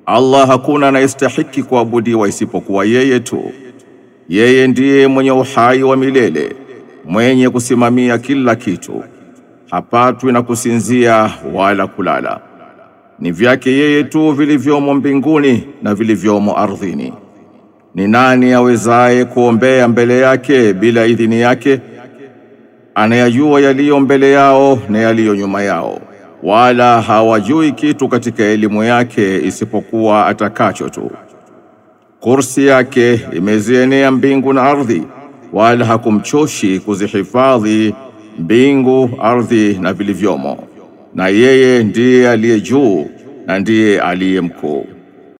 Allah hakuna anayestahiki kuabudiwa isipokuwa yeye tu. Yeye ndiye mwenye uhai wa milele, mwenye kusimamia kila kitu. Hapatwi na kusinzia wala kulala. Ni vyake yeye tu vilivyomo mbinguni na vilivyomo ardhini. Ni nani awezaye kuombea mbele yake bila idhini yake? Anayajua yaliyo mbele yao na yaliyo nyuma yao, wala hawajui kitu katika elimu yake isipokuwa atakacho tu. Kursi yake imezienea mbingu na ardhi, wala hakumchoshi kuzihifadhi mbingu, ardhi na vilivyomo. Na yeye ndiye aliye juu na ndiye aliye mkuu.